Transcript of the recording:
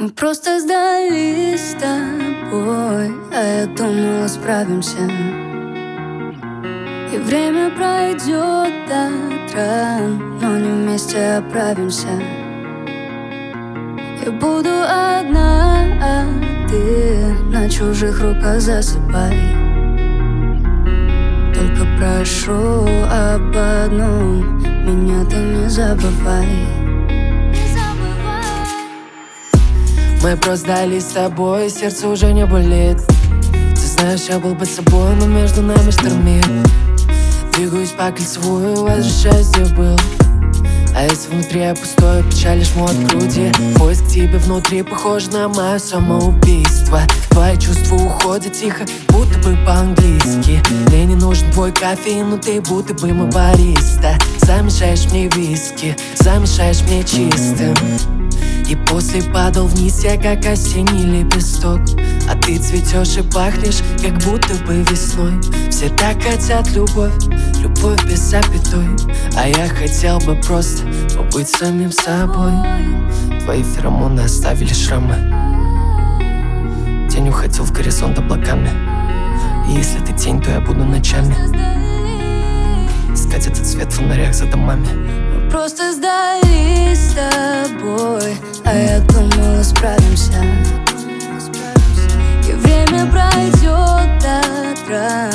Мы просто сдались с тобой, а я думала, справимся. И время пройдет от ран, но не вместе оправимся. Я буду одна, а ты на чужих руках засыпай. Только прошу об одном, меня ты не забывай. Мы просто сдались с тобой, сердце уже не болит. Ты знаешь, я был бы собой, но между нами штормит. Двигаюсь по кольцевую, возвращаюсь, где был. А если внутри я пустой, печаль лишь мой от груди. Поиск тебе внутри похож на мое самоубийство. Твои чувства уходят тихо, будто бы по-английски. Мне не нужен твой кофеин, но ты будто бы мой бариста. Замешаешь мне виски, замешаешь мне чистым. И после падал вниз я, как осенний лепесток. А ты цветешь и пахнешь, как будто бы весной. Все так хотят любовь, любовь без запятой. А я хотел бы просто побыть самим собой. Твои феромоны оставили шрамы. Тень уходил в горизонт облаками. И если ты тень, то я буду ночами искать этот свет в фонарях за домами. Мы просто сдались с тобой, а я думала, справимся. И время пройдет от ран,